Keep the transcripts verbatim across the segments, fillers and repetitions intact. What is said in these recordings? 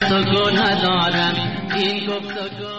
گفتگو ندارم، این گفتگو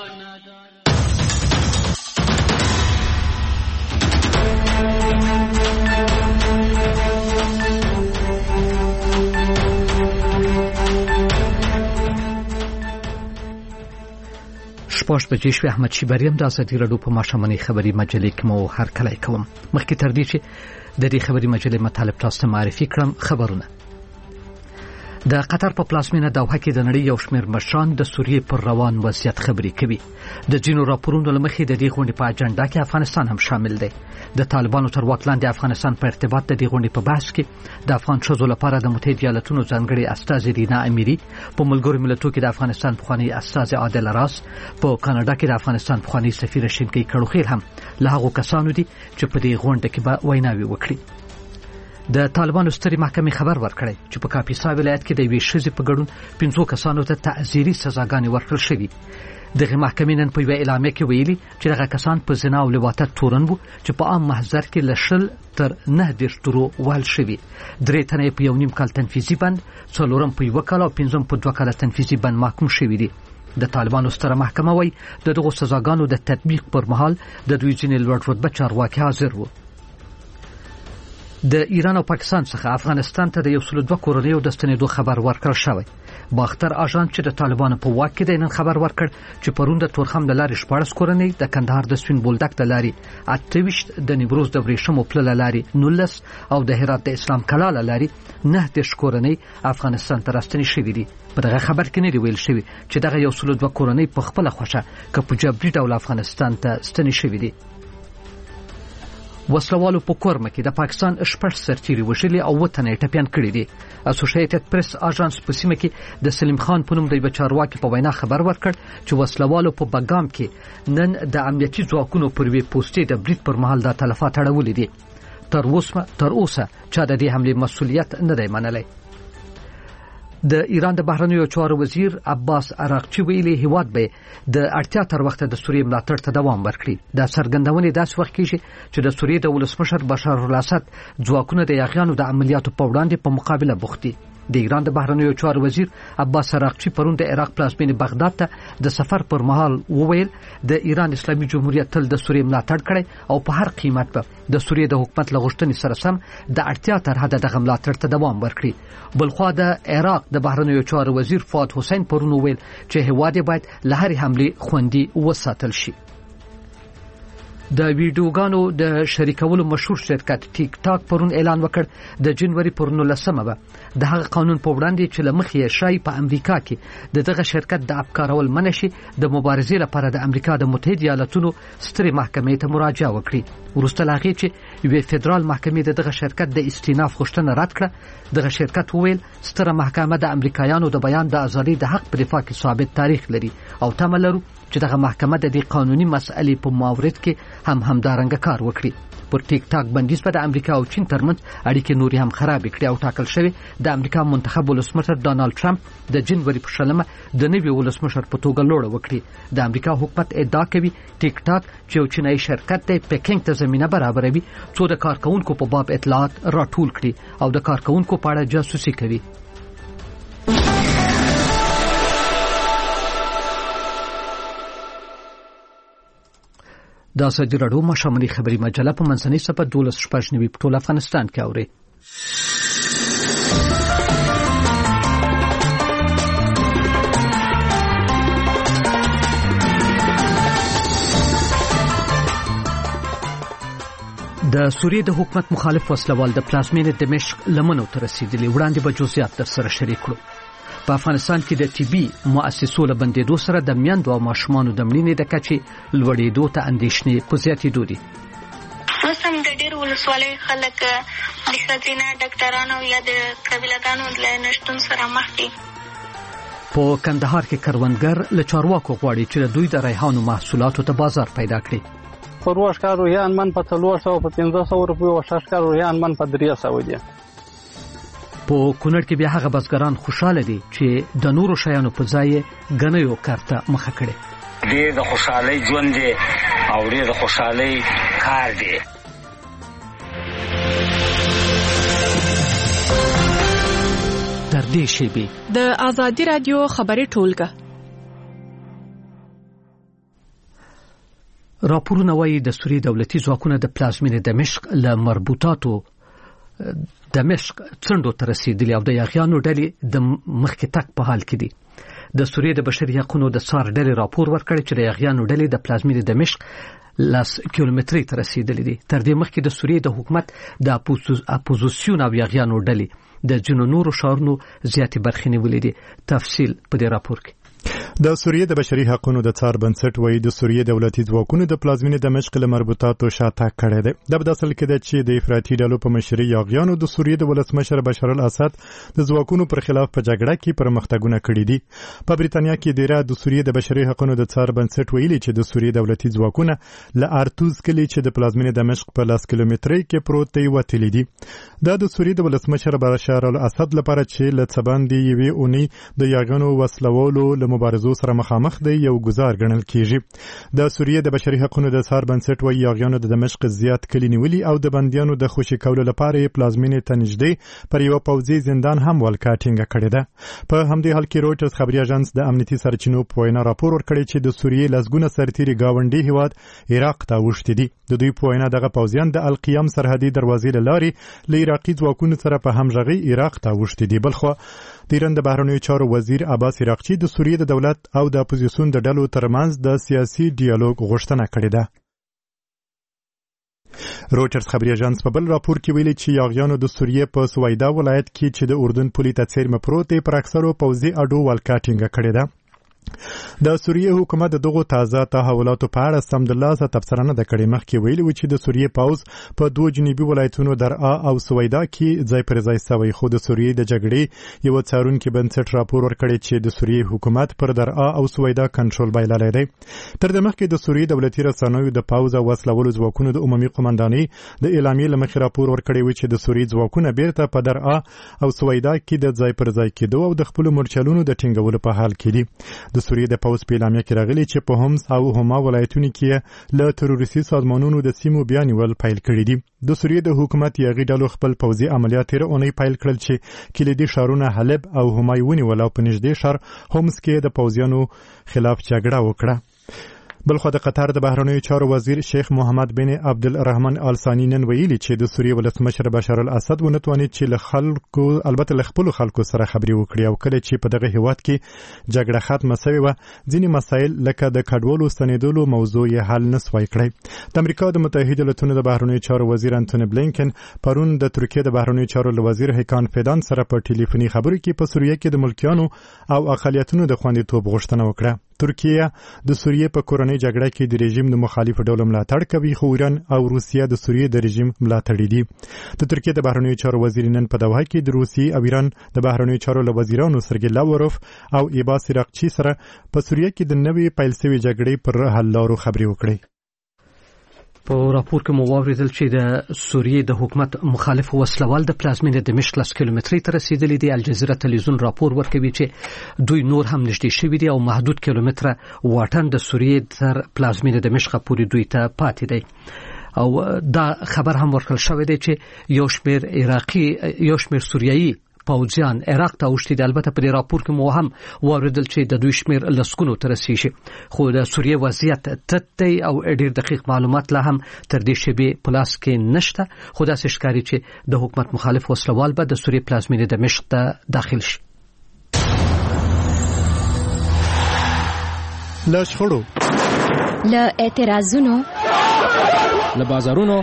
شپږ بجې شوې. احمد شیبری هم د ازادي راډیو په ماښامنۍ خبري مجلې کې مو هرکلی کوم. مخکې تر دې چې د دې خبري مجلې مطالب تاسو ته معرفي کړم، خبرونه. د قطر په پلازمینه دوحه کې د نړۍ یو شمېر مشران د سوریې پر روان وضعیت خبرې کوي. د ځینو راپورونو له مخې د دې غونډې په اجنډا کې افغانستان هم شامل دی. د طالبانو تر واک لاندې افغانستان په ارتباط د دې غونډې په بحث کې د افغان ښځو لپاره د متحده ایالاتونو ځانګړي استازي رینا امیري، په ملګرو ملتونو کې د افغانستان پخوانی استازي عادل راس، په کاناډا کې د افغانستان پخوانی سفیر شینکي کړوخیل هم له هغو کسانو دي چې په دې غونډه کې به ویناوي وکړي. د طالبانو سترې محکمې خبر ورکړی چې په کاپیسا ولایت کې د یوې ښځې په ګډون پنځو کسانو ته تعزیري سزاګانې ورکړل شوي. دغه محکمې نن په یوه اعلامیه کې ویلي چې دغه کسان په زنا او لواطت تورن وو چې په عام محضر کې له شل تر نه دېرش درو وهل شوي. درې تنه یې په یو نیم کال تنفیذي بند، څلورم په یوه کال او پنځم په دوه کاله تنفیذي بند محکوم شوي دي. د طالبانو ستره محکمه وایي د دغو سزاګانو د تطبیق پر مهال د دوی ځینې لوړ رتبه چارواکي حاضر وو. د ایران او پاکستان څخه افغانستان ته د یو سل دوه کورنیو د ستنېدو خبر ورکړل شوی. باختر اژانس چې د طالبانو په واک کې دی نن خبر ورکړ چې پرون د تورخم د لارې شپاړس کورنۍ، د کندهار د سپین بولدک د لارې اته ویشت، د نیمروز د ورېښمو پله له لارې نولس او د هرات د اسلام کلا له لارې نه دېرش کورنۍ افغانستان ته راستنې شوي دي. په دغه خبر کې نه دی ویل شوي چې دغه یو سل دوه کورنۍ په خپله خوښه که په جبري ډول افغانستان ته ستنې شوي دي. وسلوالو په کورمه کې د پاکستان شپږ سرتیري وژلي او اووه تنه یې ټپیان کړي دي. اسوسییټډ پریس اژانس په سیمه کې د سلیم خان په نوم د یوه چارواکي په وینا خبر ورکړ چې وسلوالو په بګام کې نن د امنیتي ځواکونو پر یوې پوستې د برید پر مهال دا تلفات اړولي دي. تر اوسه تر اوسه چا د دې حملې مسؤلیت نه دی منلی. د ایران د بهرنیو چارو وزیر عباس عراقچي ویلي هیواد به د اړتیا تر وخته د سوریې ملاتړ ته دوام ورکړي. دا څرګندونې داسې وخت کېږي چې د سوریې د ولسمشر بشار الاسد ځواکونه د یاغیانو د عملیاتو په وړاندې په مقابله بوخت دي. د ایران د بهرنیو چارو وزیر عباس عراقچي پرون د عراق پلازمینې بغداد ته د سفر پر مهال وویل د ایران اسلامي جمهوریت تل د سوریې ملاتړ کړی او په هر قیمت به د سوریې د حکومت له غوښتنې سره سم د اړتیا تر حده دغه ملاتړ ته دوام ورکړي. بلخوا د عراق د بهرنیو چارو وزیر فؤاد حسین پرون وویل چې هیواد باید له هرې حملې خوندي وساتل شي. د ویډیوګانو د شریکولو مشهور شرکت ټیک ټاک پرون اعلان وکړ د جنوري پر نولسمه به د هغه قانون په وړاندې چې له مخې شای په امریکا کې د دغه شرکت د افکارول منع شي د مبارزې لپاره د امریکا د متحده ایالاتونو سترې محکمې ته مراجعه وکړي. وروسته له هغې چې یوې فدرال محکمې د دغه شرکت د استیناف غوښتنه رد کړه، دغه شرکت وویل ستره محکمه د امریکایانو د بیان د ازادۍ د حق په دفاع کې ثابت تاریخ لري او تمه لرو چې دغه محکمه د دې قانوني مسئلې په مورد کې هم همدارنګه کار وکړي. پر ټیک ټاک بندیز په د امریکا او چین ترمنځ اړیکې نورې هم خراب کړي او ټاکل شوی د امریکا منتخب ولسمشر ډانالډ ټرمپ د جنوري په شلمه د نوي ولسمشر په توګه لوړه وکړي. د امریکا حکومت ادعا کوي ټیک ټاک چې یو چینایي شرکت دی پکینګ ته زمینه برابروي څو د کارکونکو په باب اطلاعات راټول کړي او د کارکونکو په اړه جاسوسي کوي. د ازادي راډیو ماښامنۍ خبري مجله په منځنۍ صفحه دولس شپږ نوي په ټول افغانستان کې اوري. د سوریې د حکومت مخالف وسلوال د پلازمینې دمشق لمنو ته رسیدلي. وړاندې به جزئیات در سره شریک کړو. په افغانستان کې د طبي مؤسسو له بندېدو سره د میندو او ماشومانو د مړینې د کچې لوړېدو ته اندېښنې په زیاتېدو دي. اوس هم د ډېرو ولسوالیو خلک د ښځینه ډاکټرانو یا د قبیلهګانو له نشتون سره مخ دي. په کندهار کې کروندګر له چارواکو غواړي چې د دوی د ریحانو محصولاتو ته بازار پیدا کړي. پروش کار رویان من په څلور سوه په پنځه سوه روپیو او شش کار رویان من په درې سوه دي. په کونړ کې بیا هغه بزګران خوشاله دي چې د نورو شیانو په ځای غنیو کارته مخه کړي. ډېر د خوشحالۍ ژوند دی او ډېر د خوشحالۍ کار دی. در دې شیبې د آزادي رادیو خبري ټولګه. راپورونه وايي د سوریې دولتي ځواکونه د پلازمینې دمشق له مربوطاتو دمشق څنډو ته رسیدلي او د یاغیانو ډلې د مخکې تک په حال کې دي. د سوریې د بشري حقوقو د څار ډلې راپور ورکړی چې د یاغیانو ډلې د پلازمینې دمشق لاس کیلومتري ته رسیدلي دي. تر دې مخکې د سوریې د حکومت د اپوزیسیون او یاغیانو ډلې د جنو نورو شهرونو زیاتې برخې نیولې دي. تفصیل په دې راپور کې. د سوریې د بشري حقوقو د څار بنسټ وایي د سوریې دولتي ځواکونو د پلازمینې دمشق له مربوطاتو شاته کړی دی. د بداسل کې د چې د افراطي ډلو په مشرۍ یاغیانو د سوریې د ولسمشر بشار الاسد د ځواکونو پر خلاف په جګړه کې پرمختګونه کړي دي. په بریتانیا کې د د سوریې د بشري حقوقو د څار بنسټ ویلي چې د سوریې دولتي ځواکونه له ارتوز کلی چې د پلازمینې دمشق په لاس کیلومتري کې پروت دی وتلي دي. دا د سوریې د ولسمشر بشار الاسد لپاره چې له څباندې یوې اونۍ د یاغیانو وسلوالو له مبارزو سره مخامخ دی یو گزار ګڼل کیږي. د سوریې د بشري حقوقو د څار بنسټ وایي یاغیانو د دمشق زیات کلی نیولي او د بندیانو د خوشي کولو لپاره پلازمینې ته نږدې پر یو پوځي زندان هم ولکه ټینګه کړې ده. په همدې حال کې رویټرز خبري اژانس د امنیتي سرچینو په وینا راپور ورکړی چې د سوریې لسګونه سرتیري گاونډي هیواد عراق ته وشتي دي. د دوی په وینا دغه پوځیان د القیام سرحدي دروازې له لارې له عراقي ځواکونو سره په همغږي عراق ته وشتي دي. بلخو د ایران د بهرنیو چارو وزیر عباس عراقچي د سوریې د دولت او د اپوزیسیون د ډلو ترمنځ د سیاسي ډیالوګ غوښتنه کړې ده. رویټرز خبري اژانس په بل راپور کې ویلي چې یاغیانو د سوریې په سویدا ولایت کې چې د اردن پولې ته څیرمه پروت دی پر اکثرو پوځي اډو ولکه ټینګه کړې ده. د سوریې حکومت د دغو تازه تحولاتو په اړه سمدلاسه تبصره نه کړې. مخکې ویلي و چې د سوریې پوځ په دوه جنوبي ولایتونو درعا او سویدا کې ځای پر ځای شوی، خو د سوریې د جګړې یو څارونکي بنسټ راپور ورکړی چې د سوریې حکومت پر درعا او سویدا کنټرول بایللی دی. تر دې مخکې د سوریې دولتي رسنیو د پوځ او وسلوالو ځواکونو د عمومي قومندانۍ د اعلامیې له مخې راپور ورکړی و چې د سوریې ځواکونه بیرته په درعا او سویدا کې د ځای پر ځای کېدو او د خپل مورچلونو د ټینګولو په حال کې دي. د سوریې د پوځ په اعلامیه کې راغلي چې په همس او هما ولایتونو کې له تروریستي سازمانونو د سیمو بیا نیول پیل کړي دي. د سوریې د حکومت یاغي ډلو خپل پوځي عملیات تیر اونۍ پیل کړل چې کلیدي ښارونه حلب او هما ونیول او په نږدې ښار همس کې د پوځیانو خلاف جګړه وکړه. بلخو د قطر د بهرنیو چارو وزیر شیخ محمد بن عبدالرحمن آل ثانی نن ویلي چې د سوریې ولسمشر بشار الاسد ونتوانید چې له خلکو البته له خپل خلکو سره خبرې وکړي او کله چې په دغه هیواد کې جګړه ختمه شوې و ځینې مسایل لکه د کډوالو ستنېدلو موضوع یې حل نسوای کړی. د امریکا د متحده ایالاتونو د بهرنیو چارو وزیر انټونی بلینکن پرون د ترکیه د بهرنیو چارو وزیر هیکان فیدان سره په ټلیفوني خبرو کې په سوریه کې د ملکیانو او اقلیتونو د خوندیتوب غوښتنه وکړه. ترکیه د سوریې په کورنۍ جګړه کې د رژیم د مخالفو ډلو ملاتړ کوي، خو ایران او روسیه د سوریې د رژیم ملاتړي دي. د ترکیه د بهرنیو چارو وزیر نن په دوحه کې د روسیې او ایران د بهرنیو چارو له وزیرانو سرګی لاوروف او عباس عراقچي سره په سوریه کې د نوې پیل شوې جګړې پر حل لارو خبرې وکړي. په راپور کې مو واوریدل چې د سوریې د حکومت مخالف وسلوال د پلازمینې دمشق لاس کیلومتري ته رسیدلي دي. الجزیره تلویزیون راپور ورکوي چې دوی نور هم نږدې شوي دي او محدود کیلومتره واټن د سوریې تر پلازمینې دمشق پورې دوی ته پاتې دی. او دا خبر هم ورکړل شوی دی چې یو شمېر عراقي یو شمېر سوریایي پوځیان عراق ته اوښتي دي. البته په دې راپور کې مو هم واوریدل چې د دوی شمېر لسګونو ته رسیږي، خو د سوریې وضعیت تت دی او ډېر دقیق معلومات لا هم تر دې شیبې په لاس کې نشته. خو داسې ښکاري چې د حکومت مخالف وسلوال به د سوریې پلازمینې دمشق ته داخل شي. له شخړو، له اعتراضونو، له بازارونو،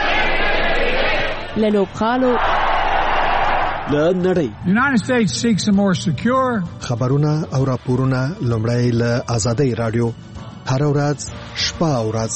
له لوبغالو، له نړۍ. United States seeks a more secure. خبرونه او راپورونه لومړی له آزادۍ رادیو هر ورځ شپه او ورځ.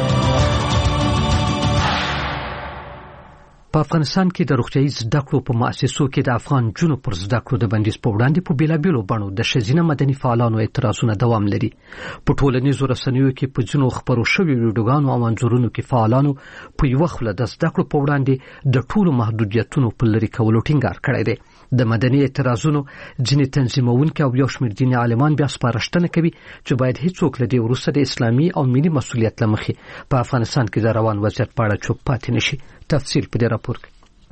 په افغانستان کې د روغتیايي زده کړو په مؤسسو کې د افغان جنو پر زده کړو د بندیز په وړاندې په بیلابیلو بڼو د ښځینه مدني فعالانو اعتراضونه دوام لري. په ټولنیزو رسنیو کې په ځینو خبرو شویو ویډیوګانو او انځورونو کې فعالانو په یو خله د زده کړو په وړاندې د ټولو محدودیتونو په لري کولو ټینګار کړی دی. د مدني اعتراضونو ځینې تنظیمونکي او یو شمېر دیني عالمان بیا سپارښتنه کوي چې باید هیڅوک له دې وروسته د اسلامي او ملي مسؤلیت له مخې په افغانستان کې د روان وضعیت په اړه چوپ پاتې نشي. تفصیل په دې راپور کې.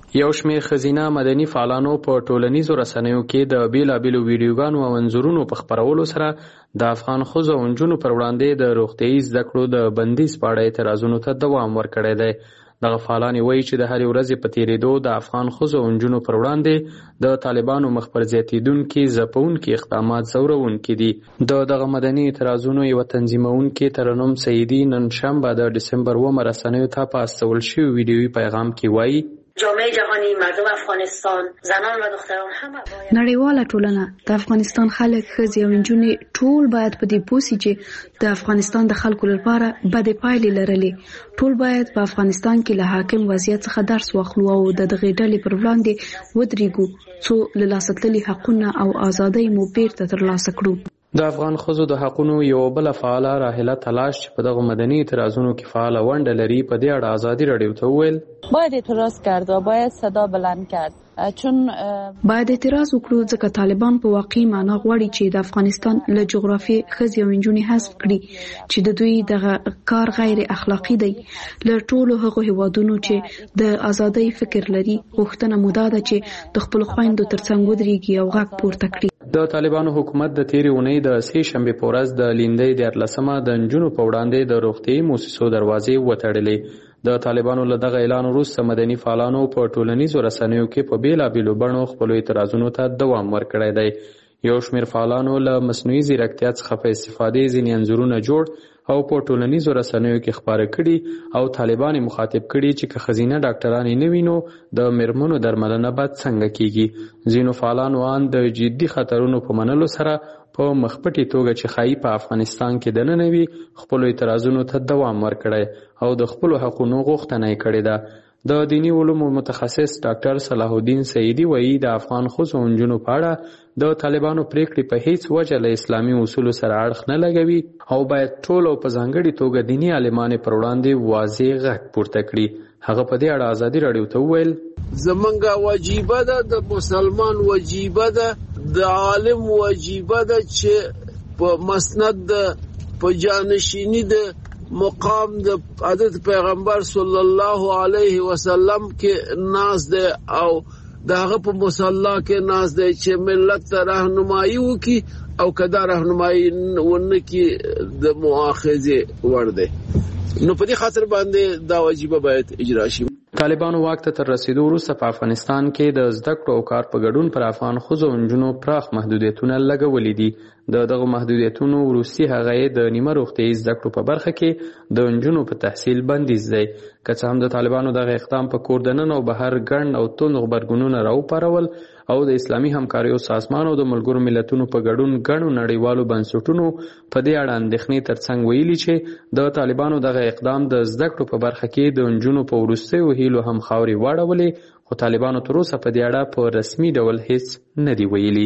یو شمېر ښځینه مدني فعالانو په ټولنیزو رسنیو کې د بیلابیلو ویډیوګانو او انځورونو په خپرولو سره د افغان ښځو او نجونو پر وړاندې د روغتیايي زده کړو د بندیز په اړه اعتراضونو ته دوام ورکړی دی. دغه فعالانې وایي چې د هرې ورځې په تېرېدو د افغان ښځو او نجونو پر وړاندې د طالبانو مخ پر زیاتېدونکي ځپونکي اقدامات ځورونکي دي. د دغه مدني اعتراضونو یوه تنظیمونکې ترنم سعیدي نن شنبه د ډسمبر اوومه رسنیو ته په استول شوي ویډیویي پیغام کې وایي جامعه جهانی، مردم افغانستان، زنان و دختران همه باید نړیواله ټولنه، د افغانستان خلک، ښځې او نجونې ټول باید په دې پوه سي چې د افغانستان د خلکو لپاره بدې پایلې لرلې. ټول باید په افغانستان کې له حاکم وضعیت څخه درس واخلو او د دغې ډلې پر وړاندې ودرېږو څو له لاسه تللي حقونه او ازادۍ مو بیرته ترلاسه کړو. د افغان ښځو د حقونو یو بله فعاله راحله تلاش چې په دغه مدني اعتراضونو کې فعاله ونډه لري په دې اړه ازادي راډیو ته وویل باید اعتراض کرد و باید صدا بلند کرد چون باید اعتراض وکړو ځکه طالبان په واقعي معنا غواړي چې د افغانستان له جغرافیې ښځې او نجونې حذف کړي چې د دوی دغه کار غیر اخلاقي دی. له ټولو هغو هیوادونو چې د ازادۍ فکر لري غوښتنه مو دا ده چې د خپلو خویندو ترڅنګ ودرېږي او غږ پورته کړي. د طالبانو حکومت د تیرې اونۍ د سې شنبې په ورځ د لیندۍ دیارلسمه د نجونو په وړاندې د روغتیايي موسسو دروازې وتړلې. د طالبانو له دغه اعلان وروسته مدني فعالانو په ټولنیزو رسنیو کې په بیلابیلو بڼو خپلو اعتراضونو ته دوام ورکړی دی. یو شمېر فعالانو له مصنوعي ځیرکتیا څخه په استفادې ځینې انځورونه جوړ او په ټولنیزو رسنیو کې خپاره کړي او طالبان مخاطب کړي چې که ښځینه ډاکټرانې نه وي نو د میرمنو درملنه باید څنګه کیږي. ځینو فعالانو ان د جدي خطرونو په منلو سره په مخپټي توګه چې ښایي په افغانستان کې دننه وي خپلو اعتراضونو ته دوام ورکړی او د خپلو حقونو غوښتنه یې کړې ده. د دیني علومو متخصص ډاکټر صلاح الدین سعیدي وایي د افغان ښځو او نجونو په اړه د طالبانو پریکړې په هیڅ وجه له اسلامي اصولو سره اړخ نه لګوي او باید ټول او په ځانګړي توګه دیني عالمان پر وړاندې واضح غږ پورته کړي. هغه په دې اړه ازادي راډیو ته وویل زمونږ واجبه ده، د مسلمان واجبه ده، د عالم واجبه ده چې په مسند ده، په جانشینی ده، مقام د حضرت پیغمبر صلی الله علیه وسلم کې ناز ده او داغه په مصلا کې ناز ده چې ملت ته راهنمایي وکړي او کدا راهنمایي ونه کې د مؤاخذه ورده. نو په دې خاطر باندې دا واجب باید اجرا شي. طالبانو واک ته تر رسیدو وروسته په افغانستان کې د زده کړو او کار په ګډون پر افغان ښځو او نجونو پراخ محدودیتونه لګولي دي. د دغه محدودیتونو وروستي هغه یې د نیمه روغتیايي زده کړو په برخه کې د نجونو په تحصیل بندیز دی. که څه هم د طالبانو دغه اقدام په کور دننه او بهر ګڼ او توند غبرګونونه راوپارول او د اسلامي همکاریو سازمان او د ملګرو ملتونو په ګډون ګڼو نړیوالو بنسټونو په دې اړه اندېښنې ترڅنګ ویلي چې د طالبانو دغه اقدام د زده کړو په برخه کې د نجونو په وروستیو هیلو هم خاورې واړولې، خو طالبانو تر اوسه په دې اړه په رسمي ډول هیڅ نه دی ویلي.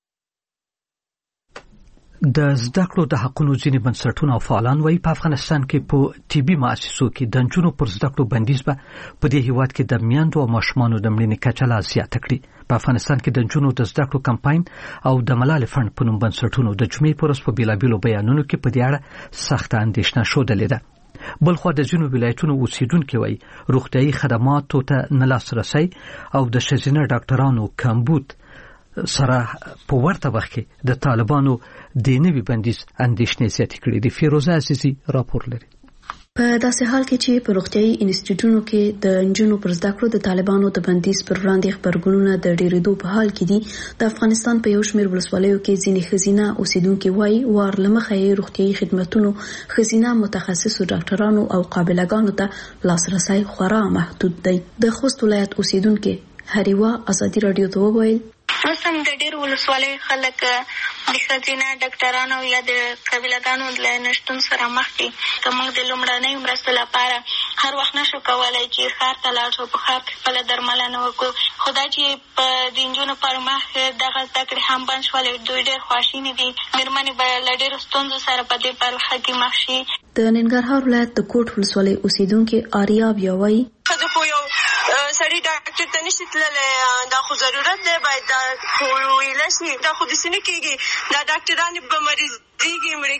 د زده کړو د حقونو ځینې بنسټونه او فعالان وایي په افغانستان کې په طبي مؤسسو کې د نجونو پر زده کړو بندیز به په دې هیواد کې د میندو او ماشومانو د مړینې کچه لا زیاته کړي. په افغانستان کې د نجونو د زده کړو کمپاین او د ملال فنډ په نوم بنسټونو د جمعې په ورځ په بیلابیلو بیانونو کې په دې اړه سخته اندېښنه ښودلې ده. بلخوا د ځینو ولایتونو اوسیدونکي وایي روغتیايي خدماتو ته نه لاسرسی او د ښځینه ډاکټرانو کمبود سره په ورته وخت کې د طالبانو د نوي بندیز اندېښنې زیاتې کړې دي. فیروزه عزیزي راپور لري. په داسې حال کې چې په روغتیايي انسټیټیوټونو کې د نجونو پر زده کړو د طالبانو د بندیز پر وړاندې خبرګونونه د ډېرېدو په حال کې دي، د افغانستان په یو شمېر ولسوالیو کې ځینې ښځینه اوسیدونکي وایي وار له مخه یې روغتیايي خدمتونو ښځینه متخصصو ډاکټرانو او قابلګانو ته لاسرسی خورا محدود دی. د خوست ولایت اوسیدونکي هریوا ازادي راډیو ته وویل اوس هم د ډېرو ولسوالیو خلک د ښځینه ډاکټرانو یا د قبیلهګانو له نشتون سره مخ دي. که موږ د لومړنیو مرستو لپاره هر وخت نشو کولی چې ښار ته لاړ شو، په ښار کې خپله درملنه وکړو، خو دا چې په د نجونو پر مخ دغه زده کړې هم بند شولې، دوی ډېر خواشیني دي. مېرمنې به له ډېرو ستونزو سره په دې برخه کې مخ شي. د ننګرهار ولایت د کوټ ولسوالۍ اوسیدونکي آریا بیا وایي ښځو خو یو سړي ډاکټر ته نشي تللی، دا خو ضرورت دی، باید دا خو ویله شي. دا خو داسې نه کېږي، دا ډاکټران به مریضېږي، مړې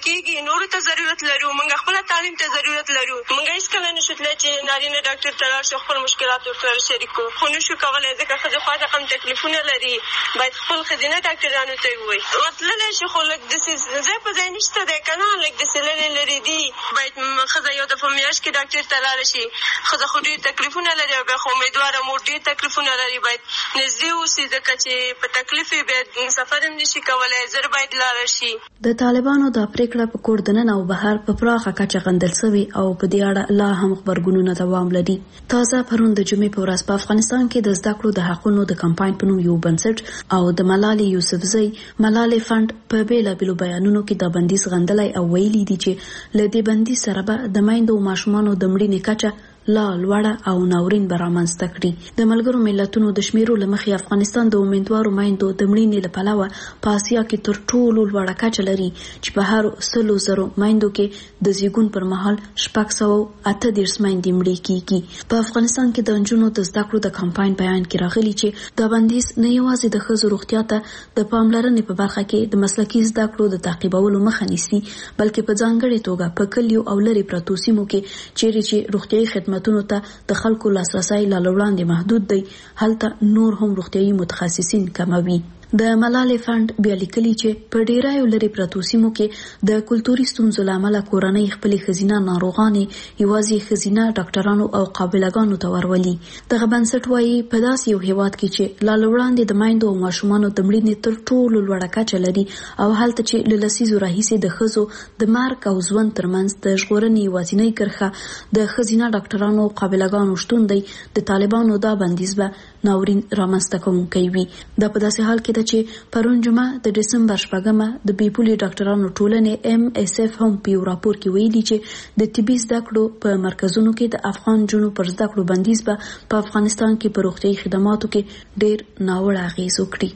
کېږي نورو ته ضرورت لرو موږ خپل تعلیم ته ضرورت لرو موږ هیڅ کله نشو تللی چې نارینه ډاکټر ته لاړ شو خپل مشکلات ورسره شریک کړو خو نشو کولی ځکه ښځې خواته کم تکلیفونه لري باید خپل ښځینه ډاکټرانو ته یې ووایي ورتللی شي خو لږ داسې ځای په ځای نشته دی که نه لږ داسې لرې لرې دي باید ښځه یو دفعه میاشت کې ډاکټر ته لاړه شي ښځه خو ډېر تکلیفونه لري او بیا خو امیدواره مور ډېر تکلیفونه لري باید نږدې اوسي ځکه چې په تکلیف یې بیا سفر هم نشي کولی زر باید لاړه شي. د طالبانو دا پریکړه په کور دننه او بهر په پراخه کچه غندل شوې او په دې اړه لا هم خبرګونونه دوام لري. تازه پرون د جمعې په ورځ په افغانستان کې د زده کړو د حقونو د کمپاین په نوم یو بنسټ او د ملالۍ یوسفزۍ ملالۍ فند په بیلابیلو بیانونو کې د بندیز غندلای او ویلي دي چې له دې بندیز سره به د میندو او ماشومانو د مړینې کچه لا لوړه او ناورین به رامنځته کړي. د ملګرو ملتونو د شمیرو له مخې افغانستان د امیدوارو میندو د مړینې له پلوه په اسیا کې تر ټولو لوړه کچه لري چې په هر سلو زرو میندو کې د زیږون پر مهال شپږ سوه اته دېرش میندې مړې کیږي. په افغانستان کې د نجونو د زده کړو د کمپاین بیان کې راغلي چې دا بندیز نه یوازې د ښځو روغتیا ته د پاملرنې په برخه کې د مسلکي زده کړو د تعقیبولو مخه نیسي بلکې په ځانګړې توګه په کلیو او لرې پرتو سیمو کې چیرې چې روغتیايي خدمات خدمتونو ته د خلکو لاسرسی لا وړاندې محدود دی هلته نور هم روغتیايي متخصصین کموي. د ملالۍ فند بیا لیکلي چې په ډیرایو لرې پرتو سیمو کې د کلتوري ستونزو له امله کورنۍ خپلې ښځینه ناروغانې یوازې ښځینه ډاکټرانو او قابلګانو ته ورولي. دغه بنسټ وایي په داسې یو هیواد کې چې لا وړاندې د میندو او ماشومانو د مړینې تر ټولو لوړه کچه لري او هلته چې له لسیزو راهیسې د ښځو د مرګ او ژوند ترمنځ د ژغورنې یوازینۍ کرښه د ښځینه ډاکټرانو او قابلګانو شتون دی د طالبانو دا بندیز به ناورین رامنځته کوونکی وي. دا په داسې حال کې ده چې پرون جمعه د ډسمبر شپږمه د بیپولي ډاکټرانو ټولنې ایم اس اف هم په یو راپور کې ویلي چې د طبي زده کړو په مرکزونو کې د افغان جنونو پر زده کړو بندیز به په افغانستان کې په روغتیايي خدماتو کې ډېر ناوړه اغېز وکړي.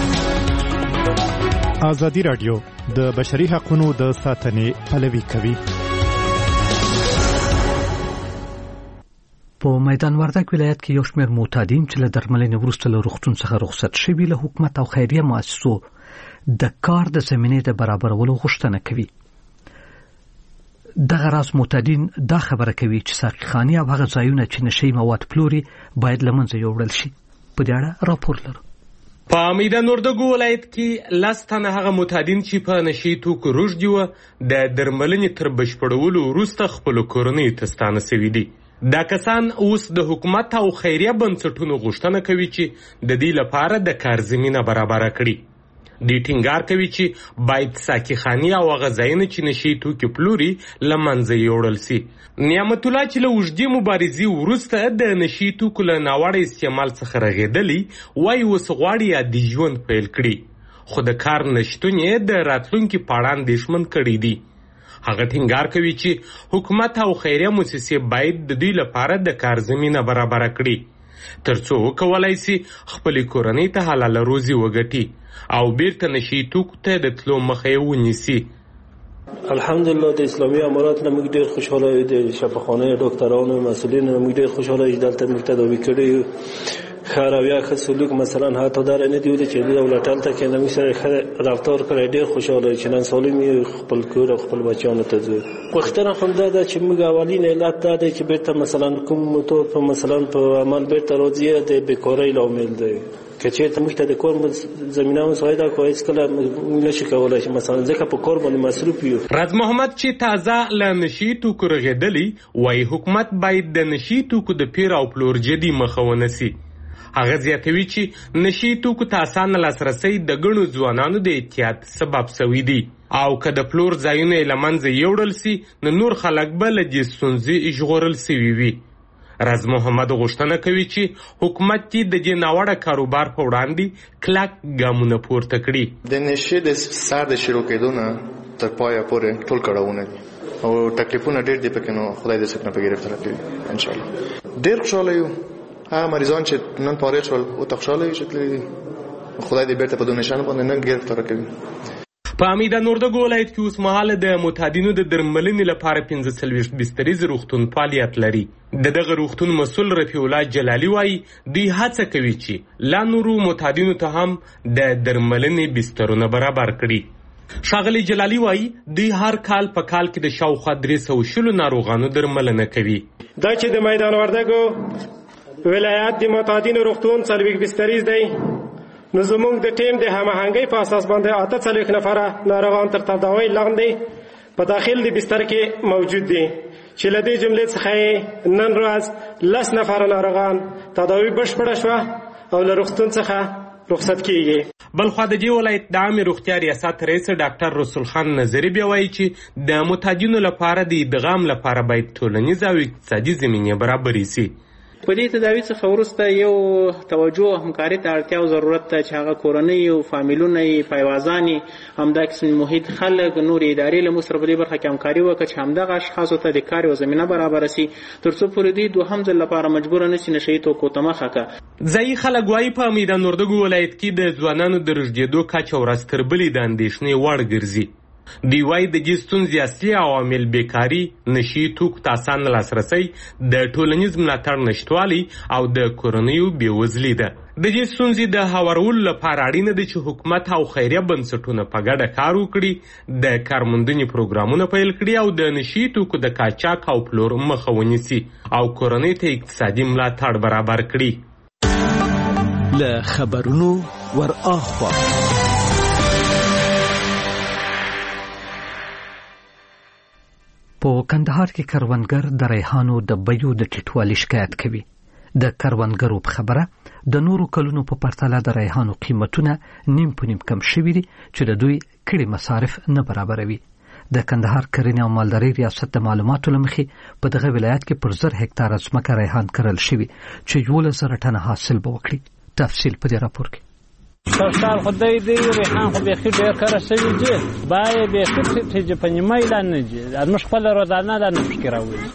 ازادي راډیو د بشري حقوقو د ساتنې پلوي کوي. په میدان وردګ ولایت کې یو شمېر معتادین چې له درملنې وروسته له روغتون څخه رخصت شوي له حکومت او خیریه مؤسسو د کار د زمینې د برابرولو غوښتنه کوي. دغه راز معتادین دا خبره کوي چې ساقيخانې او هغه ځایونه چې نشي مواد پلوري باید له منځه یوړل شي. په دې اړه راپور لرو. په میدان وردګ ولایت کې لاس تنه هغه معتادین چې په نشي توکو روږدي و د درملنې تر بشپړولو وروسته خپل کورنۍ ته ستانه شوي دي. دا کسان اوس د حکومت او خیریه بنسټونو غوښتنه کوي چې د دې لپاره د کار زمینه برابر کړي. دوی ټینګار کوي چې باید ساقيخانې او هغه ځایونه چې نشي توکي پلوري له منځه یوړل شي. نعمت الله چې له اوږدې مبارزې وروسته د نشي توکو له ناوړه استعمال څخه رغېدلی وایي اوس غواړي عادي ژوند پیل کړي خو د کار نشتون یې د راتلونکي په اړه اندېښمن کړی دی. هغه ټینګار کوي چې حکومت او خیریه مؤسسې باید د دوی لپاره د کار زمینه برابر کړي ترڅو وکولای شي خپل کورنۍ ته حلاله روزي وګټي او بیرته نشي توکو ته د تلو مخه یې ونیسي. الحمدلله د اسلامي امارات نه موږ ډېر خوشاله یو د شفاخانه ډاکټرانو مسؤلین نه موږ ډېر خوشاله یو دلته موږ تداوي کړي خیرویا ښه سلوک مثلا حتی در نه دی چې د دولت هلته کې نو سره رفتار کړی ډېر خوشاله چې نن سالم خپل کور او خپل بچیانو ته ځي. وختره هم دا چې موږ اولین علت دا دی چې بیرته مثلا کوم موټر په مثلا په عمل بیرته راځي د بیکارۍ لامل دی که چې ته موږ ته د کور زمینه مساعده کوي کله نشي کولای چې مثلا ځکه په کور باندې مصروف یو. راز محمد چې تازه ل نشي توکو رغېدلی وایي حکومت باید د نشي توکو د پیر او پلور جدي مخه ونیسي. هغه زیاتوي چې نشي توکو ته اسانه لاسرسی د ګڼو ځوانانو د اعتیاد سبب شوی دی او که د پلور ځایونه له منځه یوړل سي نو نور خلک به له دې ستونزې ژغورل سوي وي. راز محمد غوښتنه کوي چې حکومت دې د دې ناوړه کاروبار په وړاندې کلک ګامونه پورته کړي. د نشي د سر د شروع کېدو نه تر پایه پورې ټول کړهونه دي او تکلیفونه ډېر دي پکې نو خدای دې څوک نه په ګرفتار کړي ان شاء الله. ډېر خوشاله یو هغه مریضان چې نن فارغ شول او تخشاله شي چې خدای دې بیرته په دې نشانه باندې نه گرفتار کړي. په میدان وردګ ولایت کې اوس مهال د معتادینو د درملنې لپاره پنځه څلوېښت بستریز روغتون فعالیت لري. د دغه روغتون مسؤل رفیع الله جلالي وایي دوی هڅه کوي چې لا نورو معتادینو ته هم د درملنې بسترونه برابر کړي. ښاغلي جلالي وایي دوی هر کال په کال کې د شاوخوا درې سوه شلو ناروغانو درملنه کوي. دا چې د میدان وردګو ولایت د معتادینو روغتون څلوېښت بستریز دی، نو زموږ د ټیم د هماهنګۍ په اساس باندې اته څلوېښت نفره ناروغان تر تداوۍ لاندې په داخل د بستر کې موجود دي، چې له دې جملې څخه نن ورځ لس نفره ناروغان تداوۍ بشپړه شوه او له روغتون څخه رخصت کیږي. بلخوا د دې ولایت د عامې روغتیا ریاست رئیس ډاکټر رسول خان نظري بیا وایي چې د معتادینو لپاره د ادغام لپاره باید ټولنیز او اقتصادي زمینې برابرې سي. په دې تداوی څخه وروسته یو توجه او همکاري ته اړتیا او ضرورت ته چې هغه کورنۍ او فامیلونه یې پایوازانې همدا قسم محیط خلک نور ادارې له موږ سره په دې برخه کې همکاري وکړي چې همدغه اشخاصو ته د کار یوه زمینه برابره سي تر څو پورې دوی دوهم ځل لپاره مجبوره نه سي نشه یي توکو ته مخه کړه. ځایي خلک وایي په میدان وردګو ولایت کې د ځوانانو د رژدېدو کچه ورځ تر بلې د اندېښنې وړ ګرځي. دوی وایي د دې ستونزې اصلي عوامل بیکاري، نشي توکو ته اسانه لاسرسی، د ټولنیز ملاتړ نشتوالی او د کورنیو بېوزلي ده. د دې ستونزې د هوارولو لپاره اړینه ده چې حکومت او خیریه بنسټونه په ګډه کار وکړي، د کارموندنې پروګرامونه پیل کړي او د نشي توکو د قاچاق او پلور مخه ونیسي او کورنۍ ته اقتصادي ملاتړ برابر کړي. له خبرونو ور اخوا په کندهار کې کروندګر د ریحانو د بیو د ټیټوالي شکایت کوي. د کروندګرو په خبره د نورو کلونو په پرتله د ریحانو قیمتونه نیم په نیم کم شوي دي چې د دوی کړي مصارف نه برابروي. د کندهار کرنې او مالدارۍ ریاست د معلوماتو له مخې په دغه ولایت کې پر زر هکتاره ځمکه ریحان کرل شوي چې یولس زره ټنه حاصل به وکړي. تفصیل په دې راپور کې. سرسال خدای دی ریحان خو بیخي ډېر کره شوي دي، باید بیخي ټیټې په نیمه یې لا نه دي، زموږ خپله روزانه دا نه پکې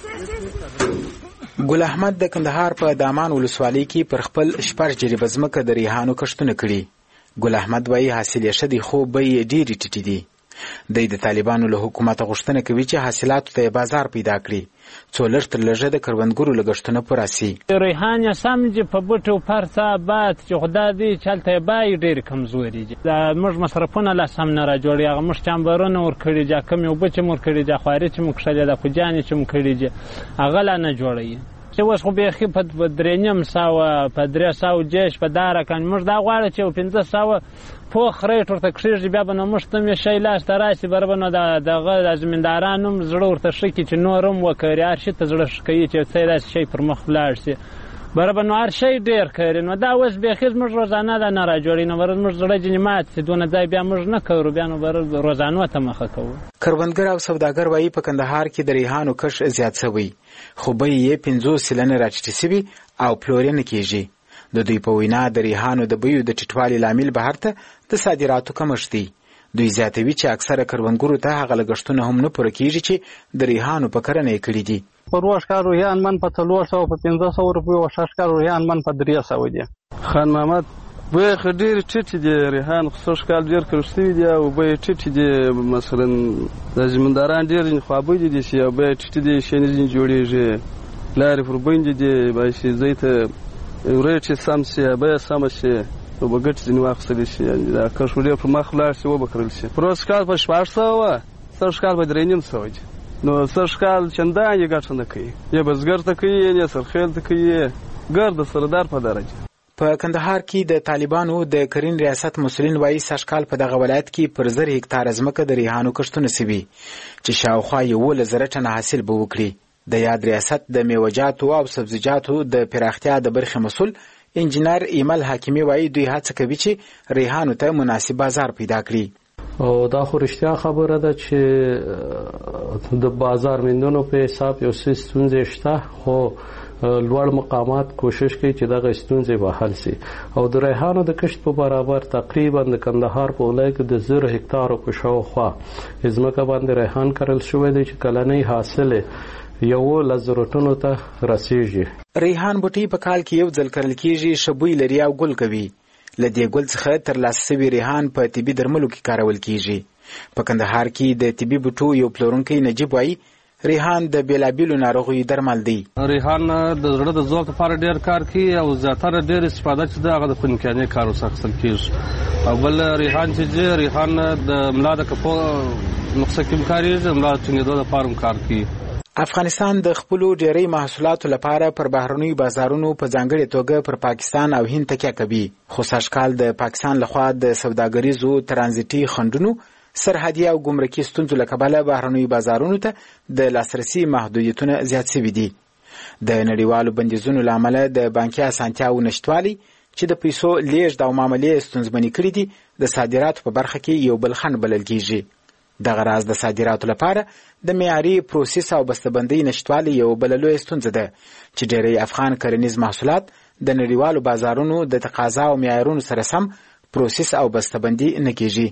راولي. ګل احمد د کندهار په دامان ولسوالۍ کې پر خپل شپږ جریبه ځمکه د ریحانو کښتونه کړي. ګل احمد وایي حاصل یې ښه دی خو بیې یې ډېرې ټیټې دي. دی د طالبانو له حکومته غوښتنه کوي چې حاصلاتو ته یې بازار پیدا کړي څو لږ تر لږه د کروندګرو لګښتونه پوره سي. ریحان یې سم دي په بوټو پرڅه باد چې خدا دی چې هلته یې بیې ډېرې کمزوري دي. موږ مصرفونه لا سم نه راجوړي، هغه موږ چامبرونه ورکړي دي، کمې اوبه چې مو ورکړي دي، خواري چې مو کښلې ده، کوجانې چې مو کړي دي، هغه لا نه جوړوي. چې اوس خو بیخي په درې نیم سوه په درې سوه جیش په دا رقم موږ دا غواړو چې یو پنځه سوه پوخ ریټ ورته کښېږدي، بیا به نو موږ ته مې شی لاسته راشي، بره به نو دغه د زمینداران هم زړه ورته ښه کړي چې نور هم وکړي، هر شي ته زړه ښه کوي چې څه داسې شی پر مخ ولاړ شي، بره به نو هر شی ډېر کوي. نو دا اوس بیخي زموږ روزانه دا نه راجوړي، نو بره زموږ زړه ځینې مات شي، دونه ځای بیا موږ نه کوو، بیا نو بره روزانو ته مخه کوو. کروندګر او سوداګر وایي په کندهار کې د ریحانو کښت زیات شوی خو بیې یې پنځوس سلنه راټیټې شوي او پلور یې نه کېږي. د دوی په وینا د ریحانو د بیو د ټیټوالي لامل بهر ته د صادراتو کمښت دی. دوی زیاتوي چې اکثره کروندګرو ته هغه لګښتونه هم نه پوره کېږي چې د ریحانو په کرنه یې کړي دي. پر وشکار روحیان من په څلور سوه په پنځه سوه روپیو او ششکار روحیان من په درې سوه دي. خان محمد بیې خو ډېرې ټیټې دي، ریحان خو سږ کال ډېر کړل شوي دي او بیې ټیټې دي. مثلا د زمینداران ډېر خوابدي دي چې او بیې ټیټې دي، شی نه ځینې جوړېږي، لارې پر بندې دي، باید چې ځای ته ریټ یې سم شي، بیه سمه شي، نو به ګټې ځینې واخیستلی شي، دا کښت ډېر پر مخ ولاړ شي وبکرل شي. پروس کال په شپږ سوه وه، سږ کال په درې نیم سوه دي. نو سږ کال چندان یې ګټه نه کوي، یا بزګر ته کوي یا سرخیل ته کوي، ګر د سردار په درجه. په کندهار کې د طالبانو د کرین ریاست مسؤلین وایي سږ کال په دغه ولایت کې پر زر هکتاره ځمکه د ریحانو کښتونه سوي چې شاوخوا یولس زره ټنه حاصل به وکړي. د یاد ریاست د میوه‌جاتو او سبزیجاتو د پراختیا د برخې مسؤل انجینر ایمل حکیمی وایي دوی هڅه کوي چې ریحانو ته مناسب بازار پیدا کړي. او دا خو رښتیا خبره ده چې د بازار موندنو په حساب یو څه ستونزې شته، خو لوړ مقامات کوشش کوي چې دغه ستونزې به حل شي. او د ریحانو د کښت په برابر تقریبا د کندهار په ولایت کې د زر هکتارو په شاوخوا ځمکه باندې ریحان کرل شوی دی چې کلنی حاصل یولس زره ټنو ته رسیږي. ریحان بوټي په کال کې یو ځل کرل کېږي، ښه بوی لري او ګل کوي. له دې ګل څخه ترلاسه شوي ریحان په طبي درملو کې کارول کېږي. په کندهار کې د طبي بوټو یو پلورونکی نجیب وایي ریحان د بیلابیلو ناروغیو درمل دی. ریحان د زړه د ځواک لپاره ډیر کار کوي او زیاتره ډیر استفاده چې د هغه د پنکیانې کار وساخل کیږي. او بل ریحان چې ریحان د ملا د کپو نقصه کې کاریږي، ملا څنګه د پارم کار کوي. افغانستان د خپل ډیری محصولاتو لپاره پر بهرنیو بازارونو په ځانګړي توګه پر پاکستان او هند تکیه کوي. خو سږکال د پاکستان لخوا د سوداګریزو ترانزیتي خنډونو، سرحدي او ګمرکي ستونزو له کبله بهرنیو بازارونو ته د لاسرسي محدودیتونه زیات شوي دي. د نړیوالو بندیزونو له امله د بانکي اسانتیاو نشتوالي چې د پیسو لیږد او معاملې ستونزمنې کړي دي، د صادراتو په برخه کې یو بل خنډ بلل کیږي. دغه راز د صادراتو لپاره د معیاري پروسس او بسته‌بندۍ نشتوالي یو بل لویه ستونزه ده چې ډېری افغان کرنیز محصولات د نړیوالو بازارونو د تقاضا او معیارونو سره سم پروسس او بسته‌بندي نه کیږي.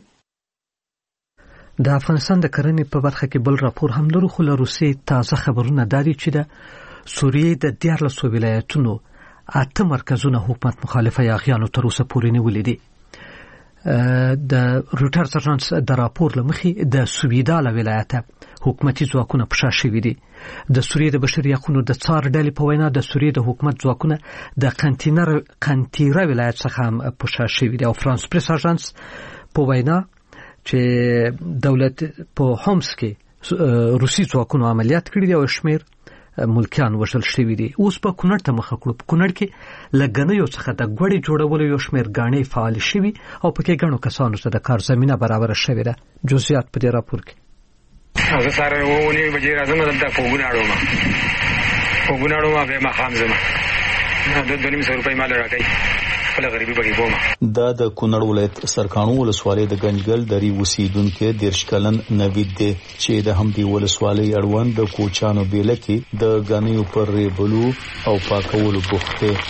د افغانستان د کرنې په برخه کې بل راپور هم لرو، خو له روسیې تازه خبرونه داري چې د سوریې د دیارلسو ولایتونو اته مرکزونه حکومت مخالفه یاغیانو تر اوسه پورې نیولي دي. د روټرز اژانس د راپور لمخې د سویداله ولایته حکومتي ځواکونه په شا شوي دي. د سوریې د بشري حقوقو د څار ډلې په وینا د سوریې د حکومت ځواکونه د قنتینر قنتیره ولایت څخه هم په شا شوي دي. او فرانس پریس اژانس په وینا چې دولت په هومس کې روسي ځواکونو عملیات کړي دي او شمیر ملکیان وژل شوي دي. اوس په کونړ ته مخه کړو. په کونړ کې له ګنیو څخه د ګوړې جوړولو یو شمیر ګاڼې فعال شوي او پکې ګڼو کسانو ته د کار زمینه برابره شوې ده. جزئیات په دې راپور کې. زه سره وونی بجې راځم دلته په ګوناړو ما په ګوناړو ما به ما خام زما د دوه نیم سو روپۍ مال راکړي خپل غریبي بګي کوم. دا د کونړ ولایت سرکانو ولسوالۍ د گنجګل درې اوسیدونکو دیرش کلن نوید دی چې د همدې ولسوالۍ اړوند د کوچانو بیله کې د غنیو پر ریبلو او پاکولو بوخت دی.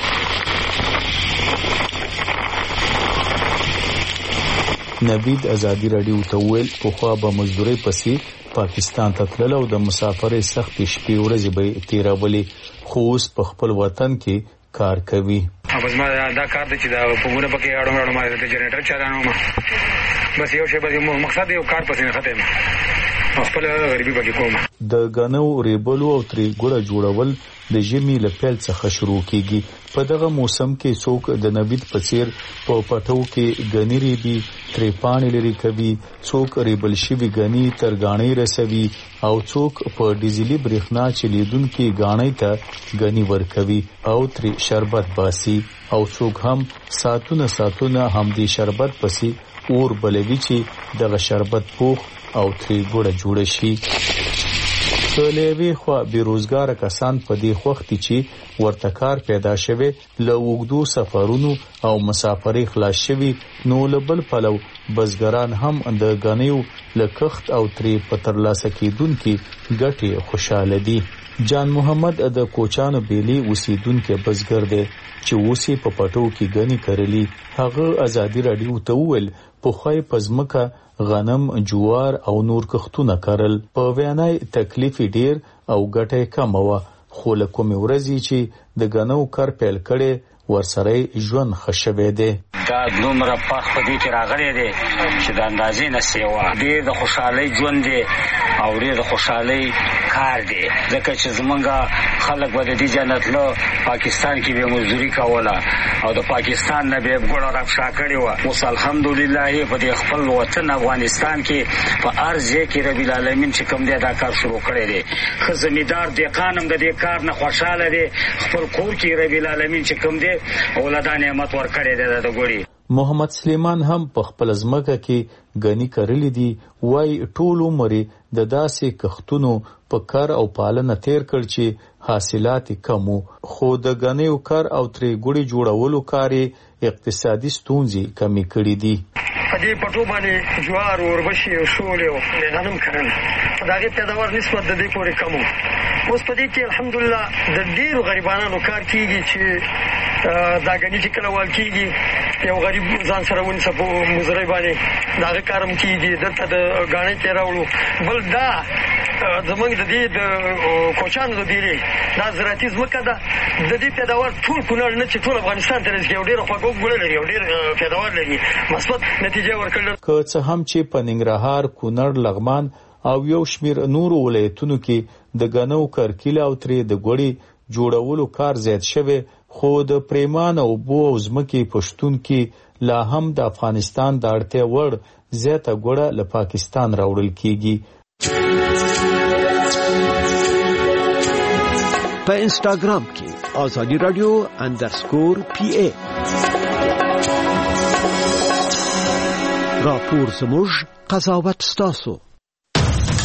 نوید ازادي رادیو ته ویل په خوا به مزدوري پسې پاکستان ته تلل او د مسافرۍ سخت شپې ورځې به تیرولې، خو اوس په خپل وطن کې کار کوي. بس ما دا کار دی چې دا پوګونه پکې اړم اړم ما د جنریټر چالانو ما بس یو شی به مقصد یو کار پسې نه ختم خپل غریبي پکې کوم. د غنو ریبلو او تری ګوړه جوړول د ژمي له پیل څخه شروع کیږي. په دغه موسم کې څوک د نوید په څیر په پټو کې غنی ریبي، تری پانی لري کوي، څوک ریبل شوی غنی تر غاڼې رسوي او څوک په ډیزلي برېښنا چلیدونکو غاڼې ته غنی ورکوي او تری شربت باسي، او څوک هم ساتونه ساتونه هم دې شربت پسي اور بلوي چې دغه شربت پوخ او تری ګوړه جوړ شي. سولېوي خو بیروزګار کسان په دې وخت چې ورته کار پیدا شوه له وګدو سفرونو او مسافرۍ خلاص شوي، نو لبل پلو بزګران هم د غنیو لکخت او تری پتر لاسه کېدونکو ګټي خوشاله دي. جان محمد د کوچانو بیلی اوسیدونکو بزګر دی چې اوسې په پټو کې غنی کرلی. هغه ازادي رادیو ته ویل په خوای پزمکه غنم، جوار او نور کښتونه کرل. په وینای تکلیف ډیر او ګټه کم و، خو له کوم ورځې چې د غنو کار پیل کړي ورسره ژوند خښوي دي. دا دومره پخ په دې کې راغلي دي چې د اندازې نه سیوا ډېر د خوشحالۍ ژوند دی او ډېر د خوشحالۍ کار دی، ځکه چې زمونږ خلک به د دې جنت له پاکستان کې به مزدوري کوله او د پاکستان نه به ګوړه رافشا کړې وه. اوس الحمدلله په دې خپل وطن افغانستان کې په هر ځای کې رب العالمین چې کوم دی دا کار شروع کړی دی. ښه زمیندار دهقان هم د دې کار نه خوشحاله دی، خپل کور کې رب العالمین چې کوم دی اولادان نعمت ورکړی دی د ګوړي. محمد سلیمان هم په خپل ځمکه کې غنی کرلی دي. وای ټول عمر د داسې کښتونو په کار او پالنه تیر کړ چې حاصلات کم، خو د غنیو کار او تری ګوړي جوړولو کار اقتصادي ستونزې کمی کړې دي. په دې پټو باندې جوار وربشي او شول او غنم کرل په دغه پیداوار نسبت د دې پورې کم. اوس په دې کې الحمدلله د ډیرو غریبانو کار کیږي چې دا غنی چې کله وال کیږي یو غریب ځان سره ونیسه په مزرعه باندې دغه کارم کیږي، دلته د غاڼې کې راوړو. بل دا زمونږ د دې د کوچانو د بیرې دا زراعتي ځمکه ده، د دې پیداوار ټول کونړ نه چې ټول افغانستان ته رسېږي او ډېره خوږه ګوړه لري او ډېر پیداوار لري، مثبت نتیجه ورکړل. که څه هم چې په ننګرهار، کونړ، لغمان او یو شمیر نورو ولایتونو کې د غنو کرکیله او ترې د ګوړې جوړولو کار زیات شوی، خو د پریمان او بو او ځمکې پښتون کې لا هم د افغانستان د اړتیا وړ زیاته ګوړه له پاکستان راوړل کیږي. په انسټاګرام کې آزادی رادیو اندرسکور پی ای راپور زموږ قضاوت ستاسو.